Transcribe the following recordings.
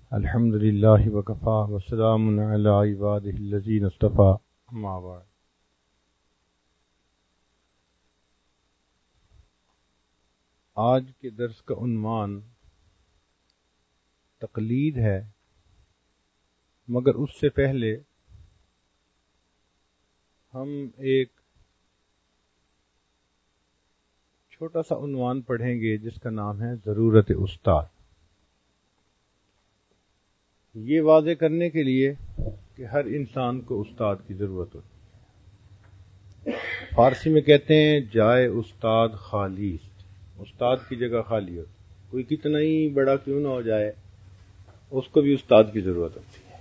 الحمد للہ وکفا وسلام علی عبادہ الذین اصطفی اما بعد۔ آج کے درس کا عنوان تقلید ہے، مگر اس سے پہلے ہم ایک چھوٹا سا عنوان پڑھیں گے جس کا نام ہے ضرورت استاد۔ یہ واضح کرنے کے لیے کہ ہر انسان کو استاد کی ضرورت ہوتی ہے۔ فارسی میں کہتے ہیں جائے استاد خالی، استاد کی جگہ خالی ہوتی، کوئی کتنا ہی بڑا کیوں نہ ہو جائے اس کو بھی استاد کی ضرورت ہوتی ہے۔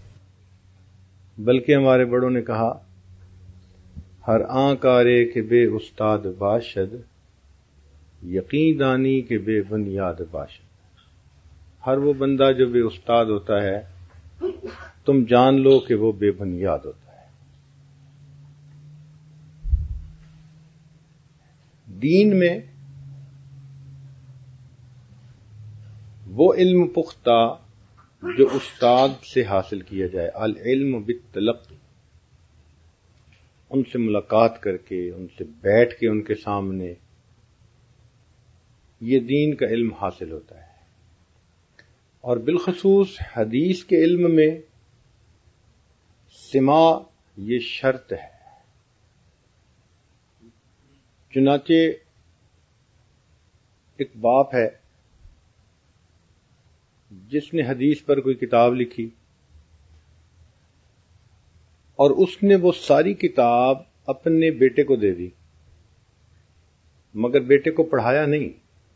بلکہ ہمارے بڑوں نے کہا ہر آن کارے کہ بے استاد باشد، یقین دانی کہ بے بنیاد باشد۔ ہر وہ بندہ جو بے استاد ہوتا ہے تم جان لو کہ وہ بے بنیاد ہوتا ہے۔ دین میں وہ علم پختہ جو استاد سے حاصل کیا جائے، العلم بالتلقی، ان سے ملاقات کر کے، ان سے بیٹھ کے ان کے سامنے یہ دین کا علم حاصل ہوتا ہے۔ اور بالخصوص حدیث کے علم میں سماع یہ شرط ہے۔ چنانچہ ایک باپ ہے جس نے حدیث پر کوئی کتاب لکھی اور اس نے وہ ساری کتاب اپنے بیٹے کو دے دی، مگر بیٹے کو پڑھایا نہیں۔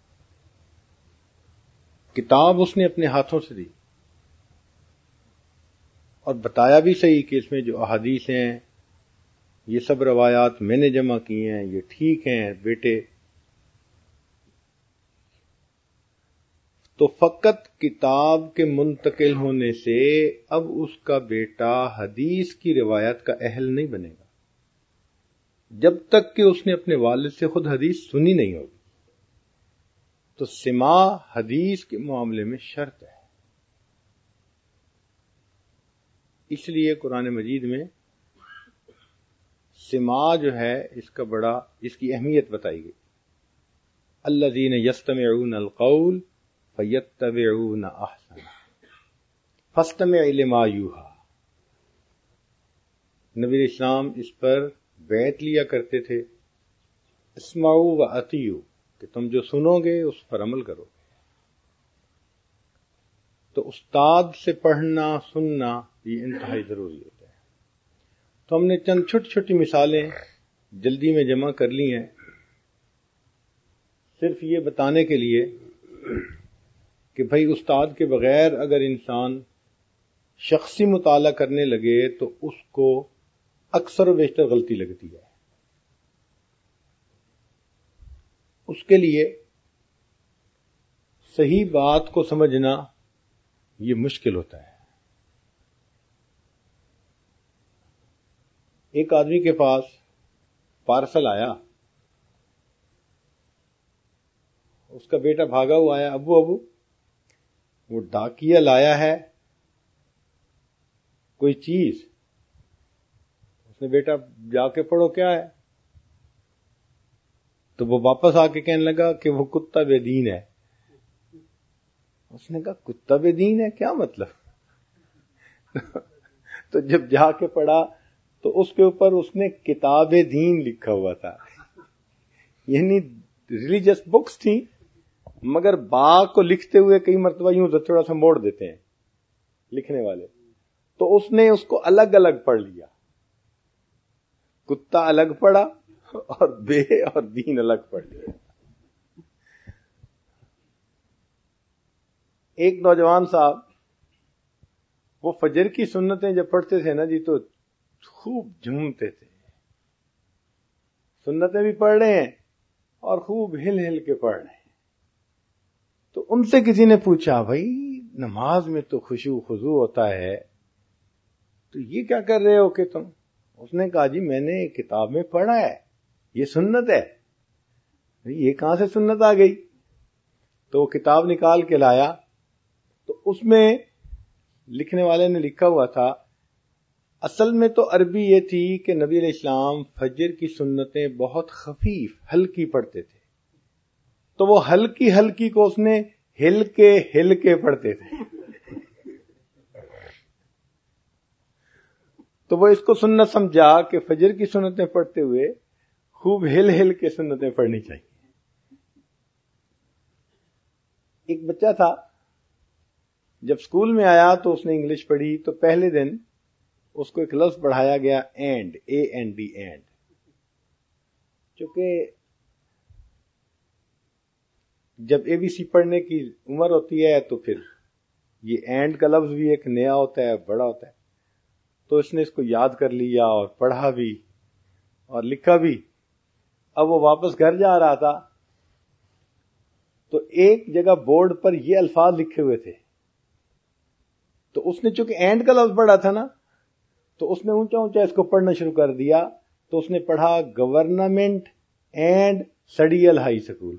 کتاب اس نے اپنے ہاتھوں سے دی اور بتایا بھی صحیح کہ اس میں جو احادیث ہیں یہ سب روایات میں نے جمع کی ہیں، یہ ٹھیک ہیں بیٹے۔ تو فقط کتاب کے منتقل ہونے سے اب اس کا بیٹا حدیث کی روایت کا اہل نہیں بنے گا جب تک کہ اس نے اپنے والد سے خود حدیث سنی نہیں ہوگی۔ تو سماع حدیث کے معاملے میں شرط ہے۔ اس لیے قرآن مجید میں سماع جو ہے اس کی اہمیت بتائی گئی۔ الذین یستمعون القول فیتبعون احسنہ فاستمع لما یوحی۔ نبی اسلام اس پر بیعت لیا کرتے تھے، اسمعوا واطیعوا، کہ تم جو سنو گے اس پر عمل کرو۔ تو استاد سے پڑھنا سننا یہ انتہائی ضروری ہوتا ہے۔ تو ہم نے چند چھوٹی چھوٹی مثالیں جلدی میں جمع کر لی ہیں، صرف یہ بتانے کے لیے کہ بھائی استاد کے بغیر اگر انسان شخصی مطالعہ کرنے لگے تو اس کو اکثر و بیشتر غلطی لگتی ہے۔ اس کے لیے صحیح بات کو سمجھنا یہ مشکل ہوتا ہے۔ ایک آدمی کے پاس پارسل آیا، اس کا بیٹا بھاگا ہوا آیا، ابو وہ ڈاکیا لایا ہے کوئی چیز۔ اس نے بیٹا جا کے پڑھو کیا ہے، تو وہ واپس آ کے کہنے لگا کہ وہ کتا بے دین ہے۔ اس نے کہا کتا بے دین ہے کیا مطلب؟ تو جب جا کے پڑھا تو اس کے اوپر اس نے کتاب دین لکھا ہوا تھا، یعنی ریلیجس بکس تھی، مگر با کو لکھتے ہوئے کئی مرتبہ یوں تھوڑا سا موڑ دیتے ہیں لکھنے والے، تو اس نے اس کو الگ الگ پڑھ لیا، کتا الگ پڑھا اور بے اور دین الگ پڑھ لیا۔ ایک نوجوان صاحب وہ فجر کی سنتیں جب پڑھتے تھے نا جی تو خوب جھومتے تھے، سنتیں بھی پڑھ رہے ہیں اور خوب ہل ہل کے پڑھ رہے ہیں۔ تو ان سے کسی نے پوچھا بھائی نماز میں تو خشوع خضوع ہوتا ہے، تو یہ کیا کر رہے ہو کہ تم؟ اس نے کہا جی میں نے کتاب میں پڑھا ہے یہ سنت ہے۔ یہ کہاں سے سنت آ گئی؟ تو وہ کتاب نکال کے لایا تو اس میں لکھنے والے نے لکھا ہوا تھا اصل میں تو عربی یہ تھی کہ نبی علیہ السلام فجر کی سنتیں بہت خفیف ہلکی پڑھتے تھے، تو وہ ہلکی ہلکی کو اس نے ہل کے پڑھتے تھے، تو وہ اس کو سنت سمجھا کہ فجر کی سنتیں پڑھتے ہوئے خوب ہل کے سنتیں پڑھنی چاہیے۔ ایک بچہ تھا، جب اسکول میں آیا تو اس نے انگلش پڑھی، تو پہلے دن اس کو ایک لفظ پڑھایا گیا اینڈ، AND اینڈ، چونکہ جب ABC پڑھنے کی عمر ہوتی ہے تو پھر یہ اینڈ کا لفظ بھی ایک نیا ہوتا ہے، بڑا ہوتا ہے، تو اس نے اس کو یاد کر لیا اور پڑھا بھی اور لکھا بھی۔ اب وہ واپس گھر جا رہا تھا تو ایک جگہ بورڈ پر یہ الفاظ لکھے ہوئے تھے، تو اس نے چونکہ اینڈ کا لفظ پڑھا تھا نا، تو اس نے اونچا اونچا اس کو پڑھنا شروع کر دیا، تو اس نے پڑھا گورنمنٹ اینڈ سڈیل ہائی اسکول۔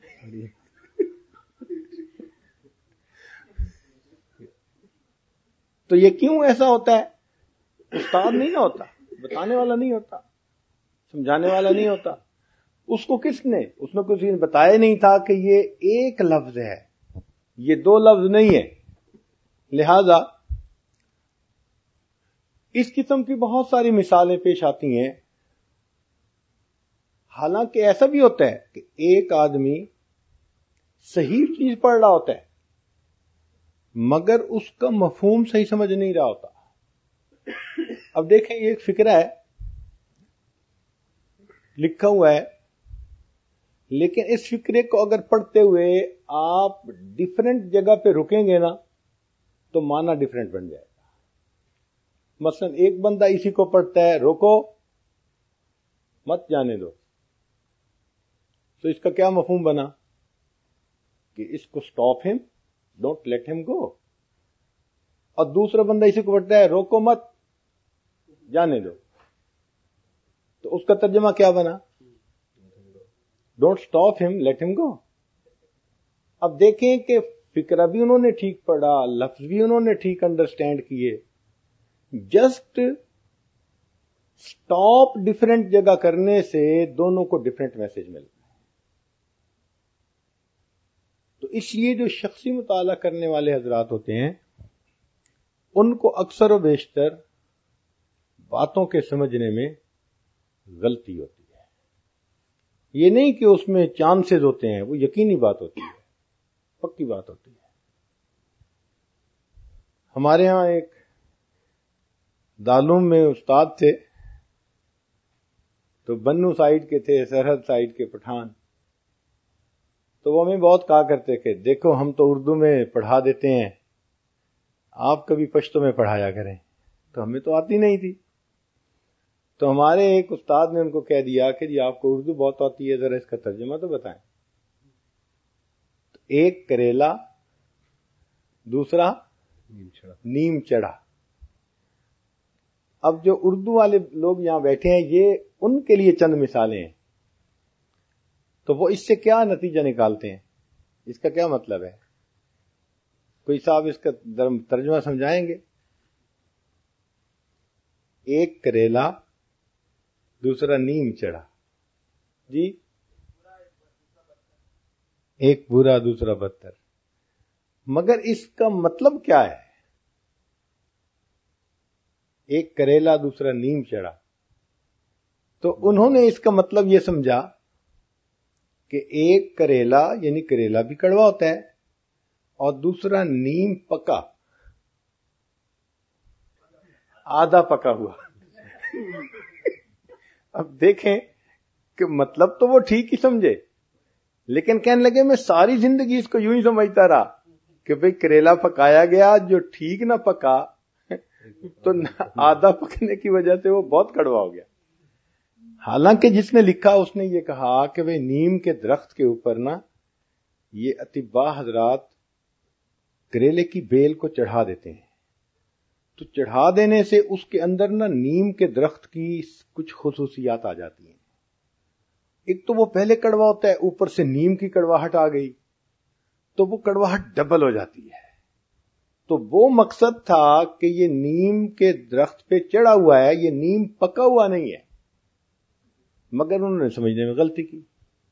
تو یہ کیوں ایسا ہوتا ہے؟ استاد نہیں نہ ہوتا، بتانے والا نہیں ہوتا، سمجھانے والا نہیں ہوتا، اس کو کس نے کسی نے بتایا نہیں تھا کہ یہ ایک لفظ ہے، یہ دو لفظ نہیں ہے۔ لہذا اس قسم کی بہت ساری مثالیں پیش آتی ہیں۔ حالانکہ ایسا بھی ہوتا ہے کہ ایک آدمی صحیح چیز پڑھ رہا ہوتا ہے مگر اس کا مفہوم صحیح سمجھ نہیں رہا ہوتا۔ اب دیکھیں، یہ ایک فقرہ ہے، لکھا ہوا ہے، لیکن اس فقرے کو اگر پڑھتے ہوئے آپ ڈیفرنٹ جگہ پہ رکیں گے نا تو معنی ڈیفرنٹ بن جائے گا۔ مثلا ایک بندہ اسی کو پڑھتا ہے، روکو مت جانے دو، تو اس کا کیا مفہوم بنا کہ اس کو سٹاپ ہم، ڈونٹ لیٹ ہم گو۔ اور دوسرا بندہ اسی کو پڑھتا ہے، روکو مت جانے دو، تو اس کا ترجمہ کیا بنا؟ ڈونٹ سٹاپ ہم، لیٹ ہم گو۔ اب دیکھیں کہ فقرہ بھی انہوں نے ٹھیک پڑھا، لفظ بھی انہوں نے ٹھیک انڈرسٹینڈ کیے، جسٹ سٹاپ ڈفرنٹ جگہ کرنے سے دونوں کو ڈفرنٹ میسج ملتا ہے۔ تو اس لیے جو شخصی مطالعہ کرنے والے حضرات ہوتے ہیں ان کو اکثر و بیشتر باتوں کے سمجھنے میں غلطی ہوتی ہے۔ یہ نہیں کہ اس میں چانسز ہوتے ہیں، وہ یقینی بات ہوتی ہے، پکی بات ہوتی ہے۔ ہمارے ہاں ایک دارالعلوم میں استاد تھے، تو بنو سائیڈ کے تھے، سرحد سائیڈ کے پٹھان، تو وہ ہمیں بہت کہا کرتے کہ دیکھو ہم تو اردو میں پڑھا دیتے ہیں، آپ کبھی پشتو میں پڑھایا کریں، تو ہمیں تو آتی نہیں تھی۔ تو ہمارے ایک استاد نے ان کو کہہ دیا کہ جی آپ کو اردو بہت آتی ہے، ذرا اس کا ترجمہ تو بتائیں۔ تو ایک کریلا، دوسرا نیم چڑھا۔ اب جو اردو والے لوگ یہاں بیٹھے ہیں، یہ ان کے لیے چند مثالیں ہیں، تو وہ اس سے کیا نتیجہ نکالتے ہیں، اس کا کیا مطلب ہے؟ کوئی صاحب اس کا ترجمہ سمجھائیں گے؟ ایک کریلا، دوسرا نیم چڑھا، جی ایک برا دوسرا بدتر، مگر اس کا مطلب کیا ہے؟ ایک کریلا دوسرا نیم چڑھا، تو انہوں نے اس کا مطلب یہ سمجھا کہ ایک کریلا یعنی کریلا بھی کڑوا ہوتا ہے، اور دوسرا نیم پکا، آدھا پکا ہوا۔ اب دیکھیں کہ مطلب تو وہ ٹھیک ہی سمجھے، لیکن کہنے لگے میں ساری زندگی اس کو یوں ہی سمجھتا رہا کہ بھئی کریلا پکایا گیا، جو ٹھیک نہ پکا تو آدھا پکنے کی وجہ سے وہ بہت کڑوا ہو گیا۔ حالانکہ جس نے لکھا اس نے یہ کہا کہ بھئی نیم کے درخت کے اوپر نا یہ اطباء حضرات کریلے کی بیل کو چڑھا دیتے ہیں، تو چڑھا دینے سے اس کے اندر نا نیم کے درخت کی کچھ خصوصیات آ جاتی ہیں۔ ایک تو وہ پہلے کڑوا ہوتا ہے، اوپر سے نیم کی کڑواہٹ آ گئی تو وہ کڑواہٹ ڈبل ہو جاتی ہے، تو وہ مقصد تھا کہ یہ نیم کے درخت پہ چڑھا ہوا ہے، یہ نیم پکا ہوا نہیں ہے، مگر انہوں نے سمجھنے میں غلطی کی.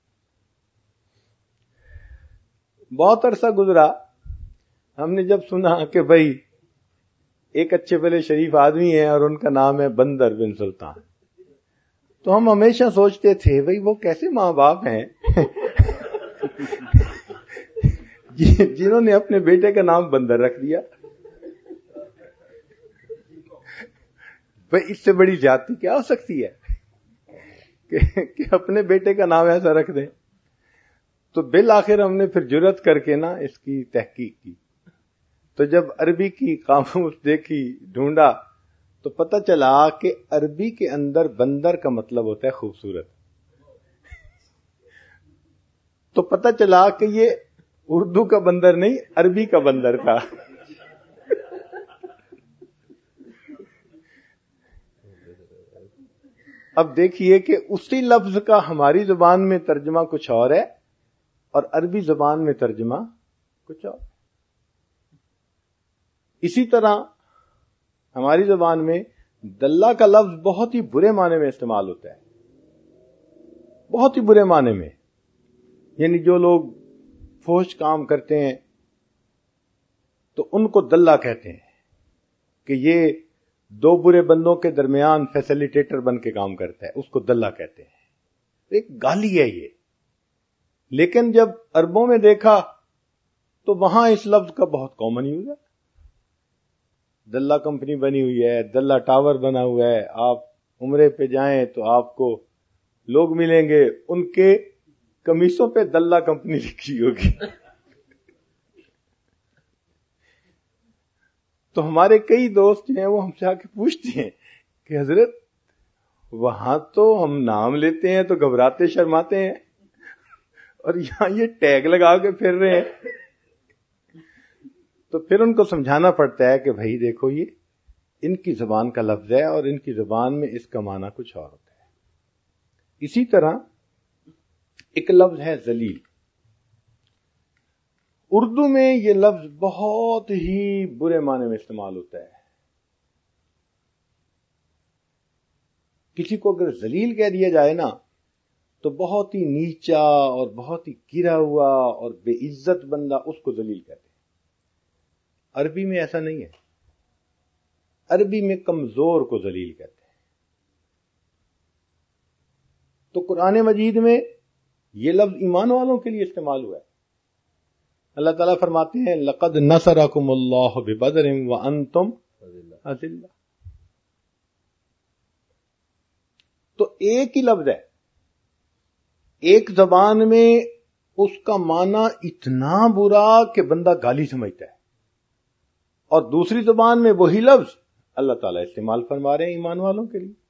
بہت عرصہ گزرا، ہم نے جب سنا کہ بھائی ایک اچھے بھلے شریف آدمی ہے اور ان کا نام ہے بندر بن سلطان، تو ہم ہمیشہ سوچتے تھے بھائی وہ کیسے ماں باپ ہیں جنہوں نے اپنے بیٹے کا نام بندر رکھ دیا. بھائی اس سے بڑی زیادتی کیا ہو سکتی ہے کہ اپنے بیٹے کا نام ایسا رکھ دیں. تو بالآخر ہم نے پھر جرات کر کے نا اس کی تحقیق کی. تو جب عربی کی قاموس دیکھی، ڈھونڈا، تو پتہ چلا کہ عربی کے اندر بندر کا مطلب ہوتا ہے خوبصورت. تو پتہ چلا کہ یہ اردو کا بندر نہیں، عربی کا بندر تھا. اب دیکھیے کہ اسی لفظ کا ہماری زبان میں ترجمہ کچھ اور ہے اور عربی زبان میں ترجمہ کچھ اور. اسی طرح ہماری زبان میں دلہ کا لفظ بہت ہی برے معنی میں استعمال ہوتا ہے، بہت ہی برے معنی میں. یعنی جو لوگ فحش کام کرتے ہیں تو ان کو دلہ کہتے ہیں کہ یہ دو برے بندوں کے درمیان فیسیلیٹیٹر بن کے کام کرتا ہے، اس کو دلہ کہتے ہیں. ایک گالی ہے یہ. لیکن جب عربوں میں دیکھا تو وہاں اس لفظ کا بہت کامن یوز ہے. دلہ کمپنی بنی ہوئی ہے، دلہ ٹاور بنا ہوا ہے، آپ عمرے پہ جائیں تو آپ کو لوگ ملیں گے، ان کے کمیسوں پہ دلہ کمپنی لکھی ہوگی. تو ہمارے کئی دوست ہیں وہ ہم سے آ کے پوچھتے ہیں کہ حضرت وہاں تو ہم نام لیتے ہیں تو گھبراتے شرماتے ہیں اور یہاں یہ ٹیگ لگا کے پھر رہے ہیں. تو پھر ان کو سمجھانا پڑتا ہے کہ بھائی دیکھو یہ ان کی زبان کا لفظ ہے اور ان کی زبان میں اس کا معنی کچھ اور ہوتا ہے. اسی طرح ایک لفظ ہے ذلیل. اردو میں یہ لفظ بہت ہی برے معنی میں استعمال ہوتا ہے. کسی کو اگر ذلیل کہہ دیا جائے نا تو بہت ہی نیچا اور بہت ہی گرا ہوا اور بے عزت بندہ، اس کو ذلیل کہتے ہیں. عربی میں ایسا نہیں ہے. عربی میں کمزور کو ذلیل کہتے ہیں. تو قرآن مجید میں یہ لفظ ایمان والوں کے لیے استعمال ہوا ہے. اللہ تعالیٰ فرماتے ہیں لقد نصرکم اللہ ببدر وانتم اذلہ. تو ایک ہی لفظ ہے، ایک زبان میں اس کا معنی اتنا برا کہ بندہ گالی سمجھتا ہے، اور دوسری زبان میں وہی لفظ اللہ تعالیٰ استعمال فرما رہے ہیں ایمان والوں کے لیے.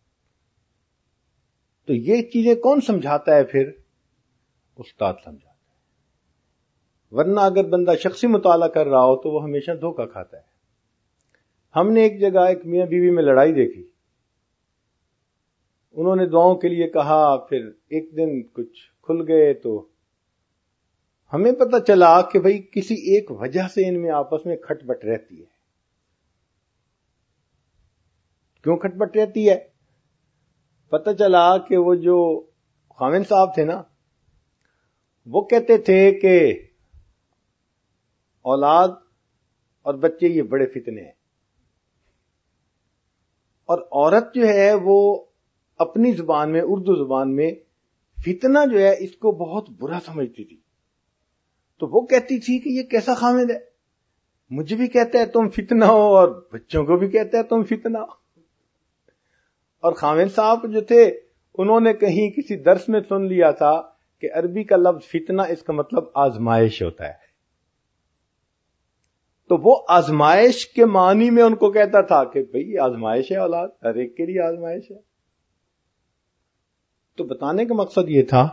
تو یہ چیزیں کون سمجھاتا ہے؟ پھر استاد سمجھاتا ہے. ورنہ اگر بندہ شخصی مطالعہ کر رہا ہو تو وہ ہمیشہ دھوکہ کھاتا ہے. ہم نے ایک جگہ ایک میاں بیوی میں لڑائی دیکھی. انہوں نے دعاؤں کے لیے کہا، پھر ایک دن کچھ کھل گئے تو ہمیں پتہ چلا کہ بھئی کسی ایک وجہ سے ان میں آپس میں کھٹ بٹ رہتی ہے. کیوں کھٹ بٹ رہتی ہے؟ پتہ چلا کہ وہ جو خاوند صاحب تھے نا، وہ کہتے تھے کہ اولاد اور بچے یہ بڑے فتنے ہیں، اور عورت جو ہے وہ اپنی زبان میں، اردو زبان میں، فتنہ جو ہے اس کو بہت برا سمجھتی تھی. تو وہ کہتی تھی کہ یہ کیسا خاوند ہے، مجھے بھی کہتا ہے تم فتنہ ہو اور بچوں کو بھی کہتا ہے تم فتنہ ہو. اور خاوند صاحب جو تھے انہوں نے کہیں کسی درس میں سن لیا تھا کہ عربی کا لفظ فتنہ اس کا مطلب آزمائش ہوتا ہے. تو وہ آزمائش کے معنی میں ان کو کہتا تھا کہ بھئی آزمائش ہے اولاد، ہر ایک کے لیے آزمائش ہے. تو بتانے کا مقصد یہ تھا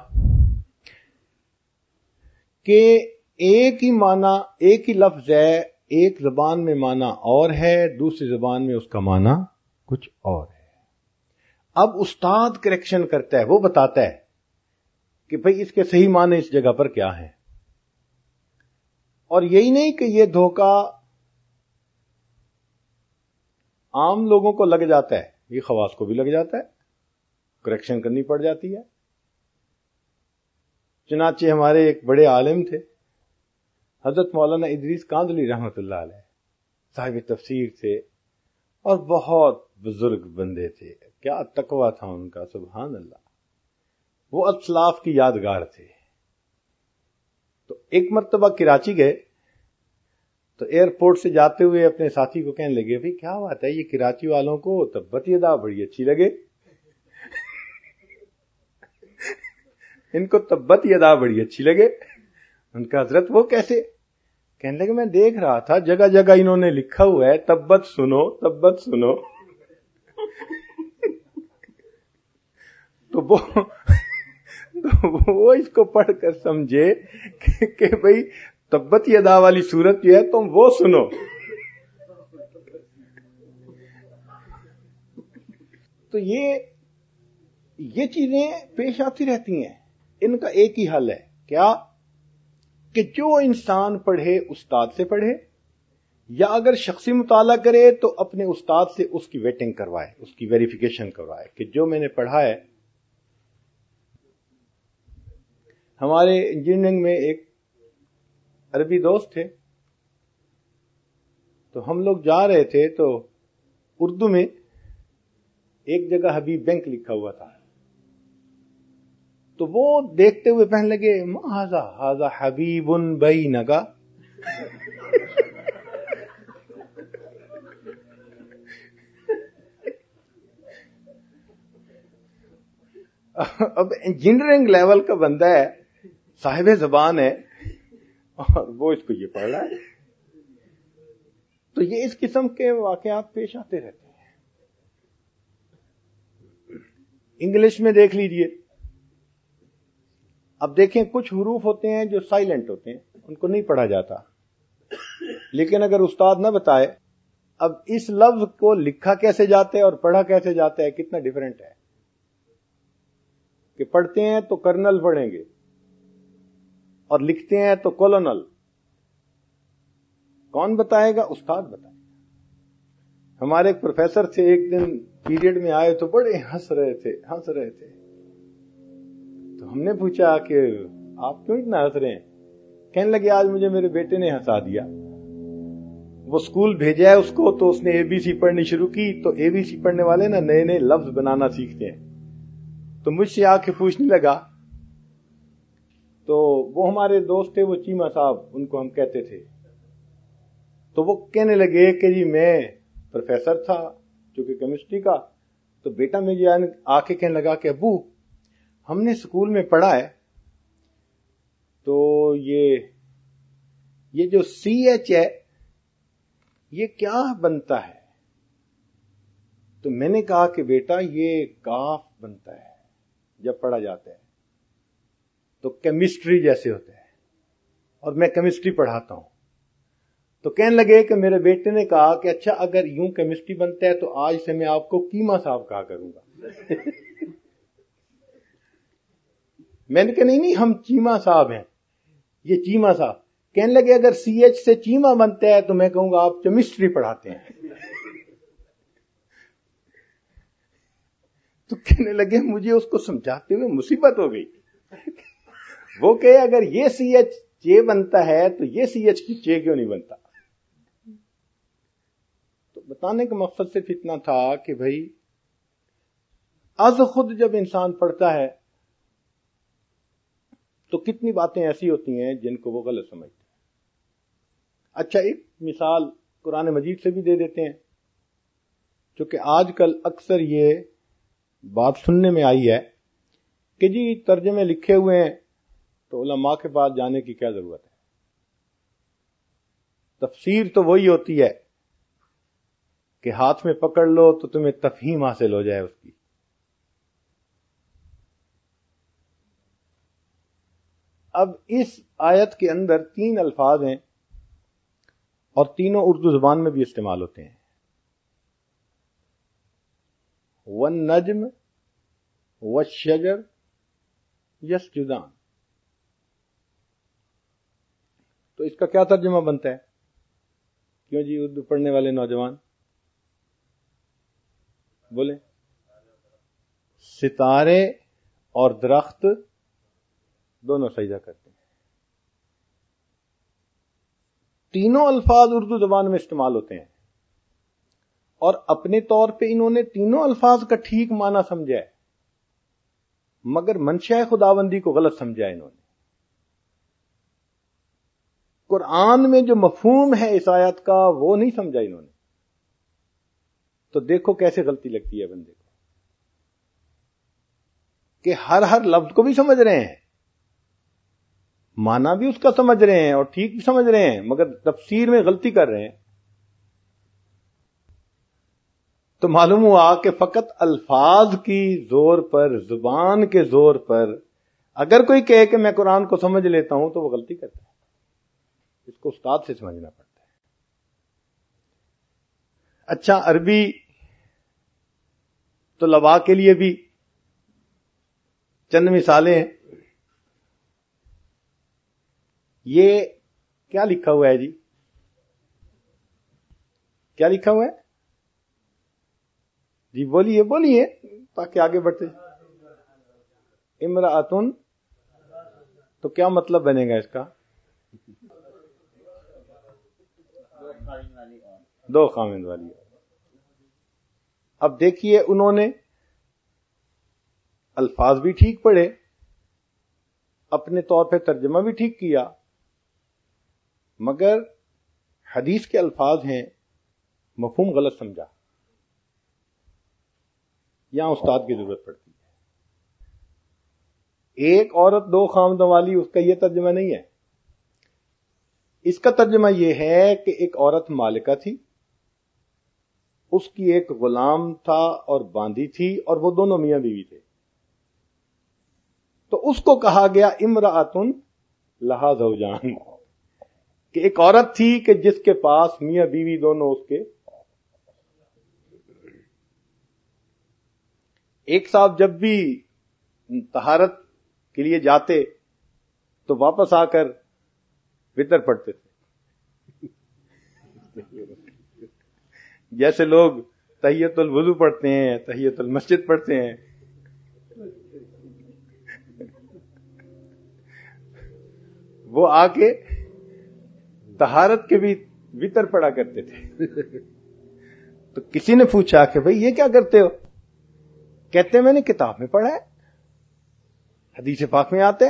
کہ ایک ہی معنی، ایک ہی لفظ ہے، ایک زبان میں معنی اور ہے، دوسری زبان میں اس کا معنی کچھ اور ہے. اب استاد کریکشن کرتا ہے، وہ بتاتا ہے کہ بھئی اس کے صحیح معنی اس جگہ پر کیا ہیں. اور یہی نہیں کہ یہ دھوکہ عام لوگوں کو لگ جاتا ہے، یہ خواص کو بھی لگ جاتا ہے، کریکشن کرنی پڑ جاتی ہے۔ چنانچہ ہمارے ایک بڑے عالم تھے حضرت مولانا ادریس کاندلی رحمۃ اللہ علیہ، صاحب تفسیر تھے اور بہت بزرگ بندے تھے، کیا تقویٰ تھا ان کا، سبحان اللہ۔ وہ اسلاف کی یادگار تھے۔ تو ایک مرتبہ کراچی گئے تو ایئرپورٹ سے جاتے ہوئے اپنے ساتھی کو کہنے لگے، بھئی کیا بات ہے، یہ کراچی والوں کو تبت یدا بڑی اچھی لگے، ان کو تبت یدا بڑی اچھی لگے۔ ان کا حضرت وہ کیسے؟ کہنے لگے میں دیکھ رہا تھا جگہ جگہ انہوں نے لکھا ہوا ہے تبت سنو تبت سنو، تو وہ اس کو پڑھ کر سمجھے کہ بھئی تبت یدا والی صورت جو ہے تم وہ سنو۔ تو یہ چیزیں پیش آتی رہتی ہیں، ان کا ایک ہی حل ہے، کیا کہ جو انسان پڑھے استاد سے پڑھے، یا اگر شخصی مطالعہ کرے تو اپنے استاد سے اس کی ویٹنگ کروائے، اس کی ویریفیکیشن کروائے کہ جو میں نے پڑھا ہے۔ ہمارے انجینئرنگ میں ایک عربی دوست تھے، تو ہم لوگ جا رہے تھے تو اردو میں ایک جگہ حبیب بینک لکھا ہوا تھا، تو وہ دیکھتے ہوئے کہنے لگے ما ھذا حبیب بینک۔ اب انجینئرنگ لیول کا بندہ ہے، صاحب زبان ہے، اور وہ اس کو یہ پڑھ رہا ہے۔ تو یہ اس قسم کے واقعات پیش آتے رہتے ہیں۔ انگلش میں دیکھ لیجئے، اب دیکھیں کچھ حروف ہوتے ہیں جو سائلنٹ ہوتے ہیں، ان کو نہیں پڑھا جاتا، لیکن اگر استاد نہ بتائے اب اس لفظ کو لکھا کیسے جاتا ہے اور پڑھا کیسے جاتا ہے، کتنا ڈیفرنٹ ہے۔ کہ پڑھتے ہیں تو کرنل پڑھیں گے اور لکھتے ہیں تو کولونل، کون بتائے گا؟ استاد بتائے گا۔ ہمارے ایک پروفیسر تھے، ایک دن پیریڈ میں آئے تو بڑے ہنس رہے تھے۔ تو ہم نے پوچھا کہ آپ کیوں اتنا ہنس رہے ہیں؟ کہنے لگے آج مجھے میرے بیٹے نے ہنسا دیا، وہ اسکول بھیجا ہے اس کو تو اس نے اے بی سی پڑھنی شروع کی، تو اے بی سی پڑھنے والے نا نئے نئے لفظ بنانا سیکھتے ہیں، تو مجھ سے آ کے پوچھنے لگا، تو وہ ہمارے دوست تھے، وہ چیمہ صاحب ان کو ہم کہتے تھے، تو وہ کہنے لگے کہ جی میں پروفیسر تھا چونکہ کیمسٹری کا، تو بیٹا مجھے آ کے کہنے لگا کہ ابو ہم نے اسکول میں پڑھا ہے تو یہ جو سی ایچ ہے یہ کیا بنتا ہے؟ تو میں نے کہا کہ بیٹا یہ کاف بنتا ہے جب پڑھا جاتا ہے، تو کیمسٹری جیسے ہوتا ہے، اور میں کیمسٹری پڑھاتا ہوں۔ تو کہنے لگے کہ میرے بیٹے نے کہا کہ اچھا اگر یوں کیمسٹری بنتا ہے تو آج سے میں آپ کو کیما صاحب کہا کروں گا۔ میں نے کہا نہیں ہم چیما صاحب ہیں، یہ چیما صاحب۔ کہنے لگے اگر سی ایچ سے چیما بنتا ہے تو میں کہوں گا آپ کیمسٹری پڑھاتے ہیں۔ تو کہنے لگے مجھے اس کو سمجھاتے ہوئے مصیبت ہو گئی، وہ کہ اگر یہ سی ایچ چے بنتا ہے تو یہ سی ایچ کی چے کیوں نہیں بنتا؟ تو بتانے کا مقصد صرف اتنا تھا کہ بھائی از خود جب انسان پڑھتا ہے تو کتنی باتیں ایسی ہوتی ہیں جن کو وہ غلط سمجھتے ہیں۔ اچھا ایک مثال قرآن مجید سے بھی دے دیتے ہیں، چونکہ آج کل اکثر یہ بات سننے میں آئی ہے کہ جی ترجمے لکھے ہوئے ہیں تو علماء کے پاس جانے کی کیا ضرورت ہے؟ تفسیر تو وہی ہوتی ہے کہ ہاتھ میں پکڑ لو تو تمہیں تفہیم حاصل ہو جائے اس کی۔ اب اس آیت کے اندر 3 الفاظ ہیں اور تینوں اردو زبان میں بھی استعمال ہوتے ہیں، والنجم والشجر یسجدان۔ تو اس کا کیا ترجمہ بنتا ہے؟ کیوں جی اردو پڑھنے والے نوجوان؟ بولیں؟ ستارے اور درخت دونوں سجدہ کرتے ہیں. تینوں الفاظ اردو زبان میں استعمال ہوتے ہیں اور اپنے طور پہ انہوں نے تینوں الفاظ کا ٹھیک معنی سمجھا ہے، مگر منشاء خداوندی کو غلط سمجھا انہوں نے. قرآن میں جو مفہوم ہے اس آیت کا وہ نہیں سمجھا انہوں نے. تو دیکھو کیسے غلطی لگتی ہے بندے کو کہ ہر لفظ کو بھی سمجھ رہے ہیں، معنی بھی اس کا سمجھ رہے ہیں اور ٹھیک بھی سمجھ رہے ہیں، مگر تفسیر میں غلطی کر رہے ہیں. تو معلوم ہوا کہ فقط الفاظ کی زور پر، زبان کے زور پر اگر کوئی کہے کہ میں قرآن کو سمجھ لیتا ہوں تو وہ غلطی کرتا ہے. اس کو استاد سے سمجھنا پڑتا ہے. اچھا، عربی طلباء کے لیے بھی چند مثالیں ہیں. یہ کیا لکھا ہوا ہے جی؟ کیا لکھا ہوا ہے جی؟ بولیے تاکہ آگے بڑھتے. امرأتن، تو کیا مطلب بنے گا اس کا؟ دو خاوند والی. اب دیکھیے انہوں نے الفاظ بھی ٹھیک پڑھے، اپنے طور پہ ترجمہ بھی ٹھیک کیا، مگر حدیث کے الفاظ ہیں، مفہوم غلط سمجھا. یہاں استاد کی ضرورت پڑتی ہے. ایک عورت دو خاوندوں والی، اس کا یہ ترجمہ نہیں ہے. اس کا ترجمہ یہ ہے کہ ایک عورت مالکہ تھی، اس کی ایک غلام تھا اور باندی تھی، اور وہ دونوں میاں بیوی تھے. تو اس کو کہا گیا امرأتن لہا زوجان، کہ ایک عورت تھی کہ جس کے پاس میاں بیوی دونوں اس کے. ایک صاحب جب بھی طہارت کے لیے جاتے تو واپس آ کر وتر پڑھتے تھے. جیسے لوگ تحیت الوضو پڑھتے ہیں، تحیت المسجد پڑھتے ہیں، وہ آ کے طہارت کے بھی وتر پڑھا کرتے تھے. تو کسی نے پوچھا کہ بھئی یہ کیا کرتے ہو؟ کہتے ہیں میں نے کتاب میں پڑھا ہے، حدیث پاک میں آتے ہیں.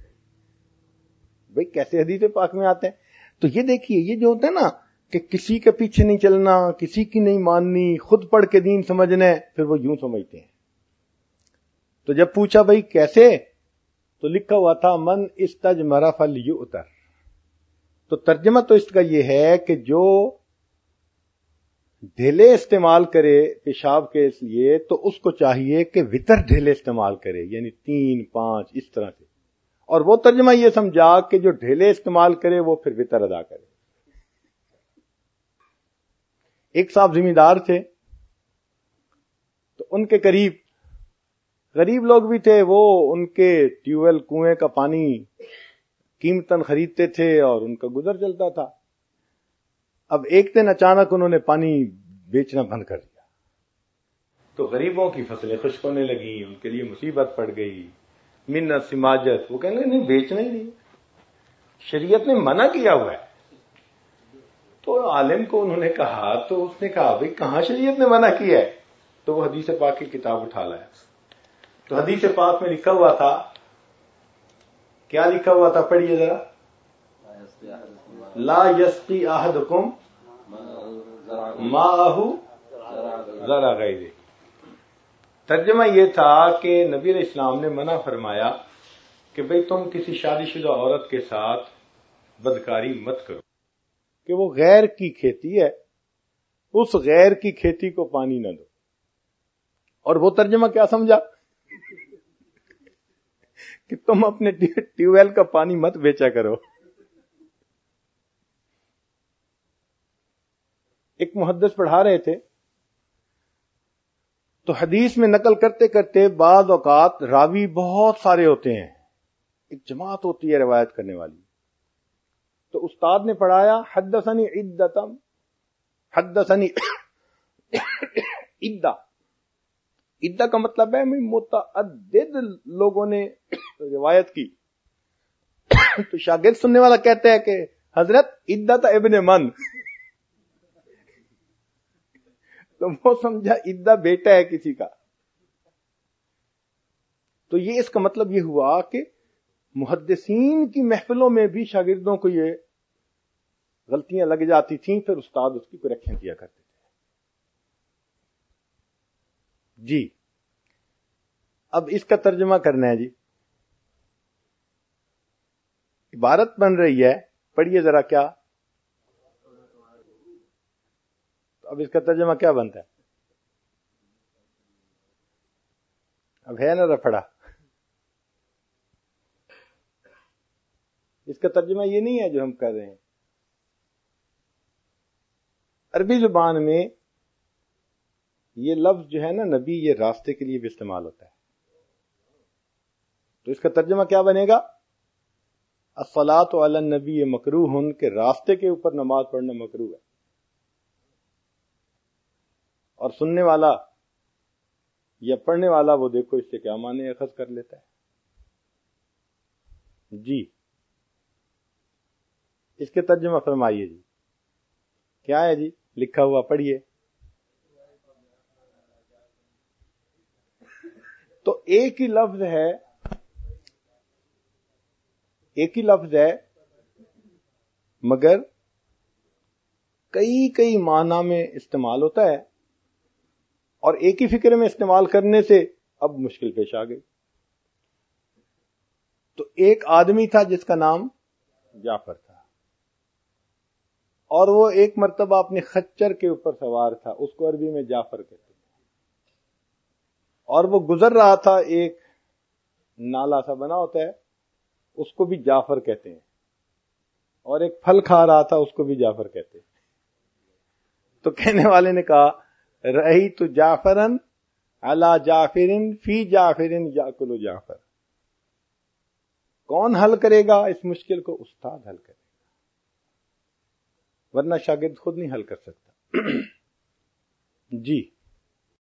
بھئی کیسے حدیث پاک میں آتے ہیں؟ تو یہ دیکھیے، یہ جو ہوتا ہے نا کہ کسی کے پیچھے نہیں چلنا، کسی کی نہیں ماننی، خود پڑھ کے دین سمجھنا ہے، پھر وہ یوں سمجھتے ہیں. تو جب پوچھا بھئی کیسے، تو لکھا ہوا تھا من استجمر فلیؤتر. تو ترجمہ تو اس کا یہ ہے کہ جو ڈھیلے استعمال کرے پیشاب کے لیے تو اس کو چاہیے کہ وتر ڈھیلے استعمال کرے، یعنی 3 5 اس طرح سے. اور وہ ترجمہ یہ سمجھا کہ جو ڈھیلے استعمال کرے وہ پھر وتر ادا کرے. ایک صاحب زمیندار تھے، تو ان کے قریب غریب لوگ بھی تھے، وہ ان کے ٹیوب ویل کنویں کا پانی قیمتاً خریدتے تھے اور ان کا گزر چلتا تھا. اب ایک دن اچانک انہوں نے پانی بیچنا بند کر دیا، تو غریبوں کی فصلیں خشک ہونے لگی، ان کے لیے مصیبت پڑ گئی. منت سماجت، وہ کہیں گے نہیں بیچنا ہی نہیں، شریعت نے منع کیا ہوا ہے. تو عالم کو انہوں نے کہا، تو اس نے کہا بھئی کہاں شریعت نے منع کیا ہے؟ تو وہ حدیث پاک کی کتاب اٹھا لایا. تو حدیث پاک میں لکھا ہوا تھا، کیا لکھا ہوا تھا؟ پڑھیے ذرا. لا یسقی احدکم ماءہ ذرا غیرہ. ترجمہ یہ تھا کہ نبی علیہ السلام نے منع فرمایا کہ بھئی تم کسی شادی شدہ عورت کے ساتھ بدکاری مت کرو، کہ وہ غیر کی کھیتی ہے، اس غیر کی کھیتی کو پانی نہ دو. اور وہ ترجمہ کیا سمجھا کہ تم اپنے ٹیوب ویل کا پانی مت بیچا کرو. ایک محدث پڑھا رہے تھے، تو حدیث میں نقل کرتے کرتے بعض اوقات راوی بہت سارے ہوتے ہیں، ایک جماعت ہوتی ہے روایت کرنے والی. تو استاد نے پڑھایا حدثنی عدہ، ادا کا مطلب ہے متعدد لوگوں نے روایت کی. تو شاگرد سننے والا کہتا ہے کہ حضرت عدت ابن من. تو وہ سمجھا عدہ بیٹا ہے کسی کا. تو یہ اس کا مطلب یہ ہوا کہ محدثین کی محفلوں میں بھی شاگردوں کو یہ غلطیاں لگ جاتی تھیں، پھر استاد اس کی کریکشن کیا کرتے تھے. جی اب اس کا ترجمہ کرنا ہے. جی عبارت بن رہی ہے، پڑھیے ذرا کیا. اب اس کا ترجمہ کیا بنتا ہے؟ اب ہے نا رفڑا. اس کا ترجمہ یہ نہیں ہے جو ہم کر رہے ہیں. عربی زبان میں یہ لفظ جو ہے نا نبی، یہ راستے کے لیے بھی استعمال ہوتا ہے. تو اس کا ترجمہ کیا بنے گا؟ الصلاۃ علی النبی مکروہ، کہ راستے کے اوپر نماز پڑھنا مکروہ ہے. اور سننے والا یا پڑھنے والا وہ دیکھو اس سے کیا معنی اخذ کر لیتا ہے. جی اس کے ترجمہ فرمائیے. جی کیا ہے جی لکھا ہوا؟ پڑھیے. تو ایک ہی لفظ ہے مگر کئی معنی میں استعمال ہوتا ہے، اور ایک ہی فکر میں استعمال کرنے سے اب مشکل پیش آ گئی. تو ایک آدمی تھا جس کا نام جعفر تھا، اور وہ ایک مرتبہ اپنے خچر کے اوپر سوار تھا، اس کو عربی میں جعفر کہتے ہیں. اور وہ گزر رہا تھا، ایک نالا سا بنا ہوتا ہے اس کو بھی جعفر کہتے ہیں، اور ایک پھل کھا رہا تھا اس کو بھی جعفر کہتے ہیں. تو کہنے والے نے کہا رأیت جعفرا علی جعفر فی جعفر یاکل جعفر. کون حل کرے گا اس مشکل کو؟ استاد حل کرے گا، ورنہ شاگرد خود نہیں حل کر سکتا. جی